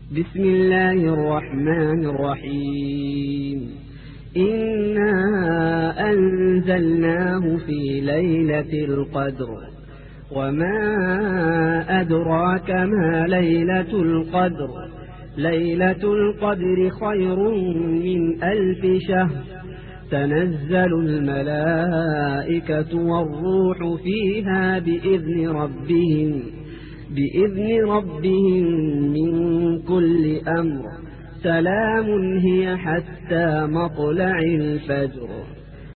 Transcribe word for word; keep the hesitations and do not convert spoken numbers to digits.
بسم الله الرحمن الرحيم إنا أنزلناه في ليلة القدر وما أدراك ما ليلة القدر ليلة القدر خير من ألف شهر تنزل الملائكة والروح فيها بإذن ربهم بإذن ربهم من كل أمر سلام هي حتى مطلع الفجر.